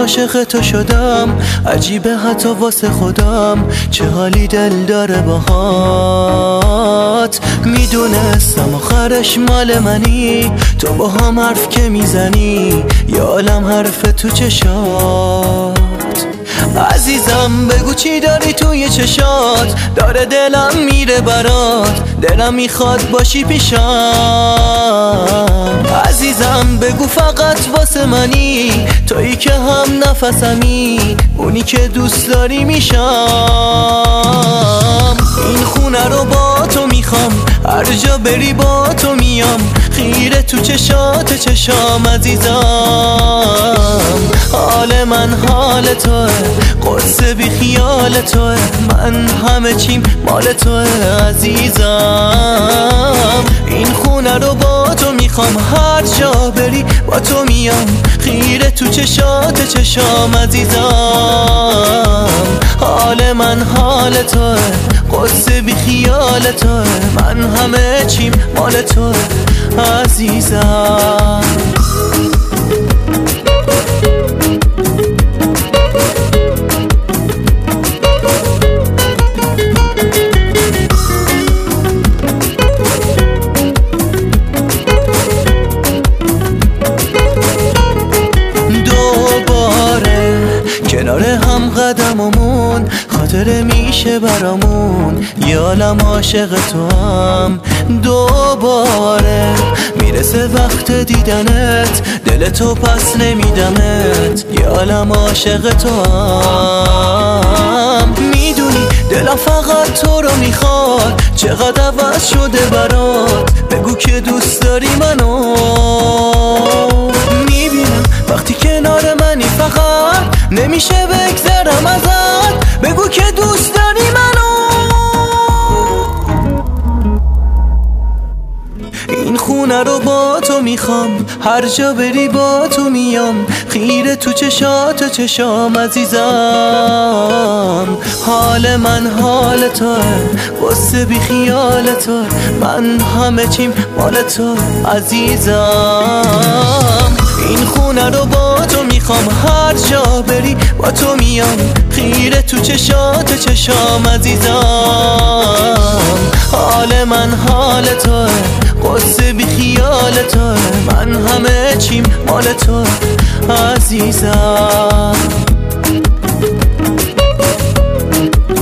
عاشق تو شدم، عجیبه حتی واسه خودم چه حالی دل داره باهات. میدونستم آخرش مال منی، تو با هم حرف که میزنی یا عالم حرف تو چشات. عزیزم بگو چی داری توی چشات، داره دلم میره برات، دلم میخواد باشی پیشم. عزیزم بگو فقط واسه منی، تویی که هم نفسمی، اونی که دوست داری میشم. این خونه رو با تو میخوام، هر جا بری با تو میام، خیره تو چشات چشام. عزیزم حال من حال توه، قدس بی خیال توه، من همه چیم مال توه. عزیزم این خونه رو با تو میخوام، هر جا بری با تو میام، خیره تو چشات چشام. عزیزم حال من حال توه، قدس بی خیال توه، من همه چیم مال توه. عزیزم کنار هم قدممون خاطره میشه برامون، یه عالم عاشق تو هم. دوباره میرسه وقت دیدنت، دل تو پس نمیدمت، یه عالم عاشق تو هم. میدونی دلم فقط تو رو میخواد، چقدر عوض شده برات، بگو که دوست داری منو. میبینم وقتی کنار منی فقط نمیشه بگذرم ازت، بگو که دوست داری منو. این خونه رو با تو میخوام، هر جا بری با تو میام، خیره تو چشات چشام. عزیزم حال من حال توه، قصه بی خیال توه، من همه چیم مال تو. عزیزم این خونه رو با تو میخوام، هر جا بری با تو میام، خیره تو چشات چشام. عزیزم حال من حال توه، قصه بی خیال توه، من همه چیم مال تو. عزیزم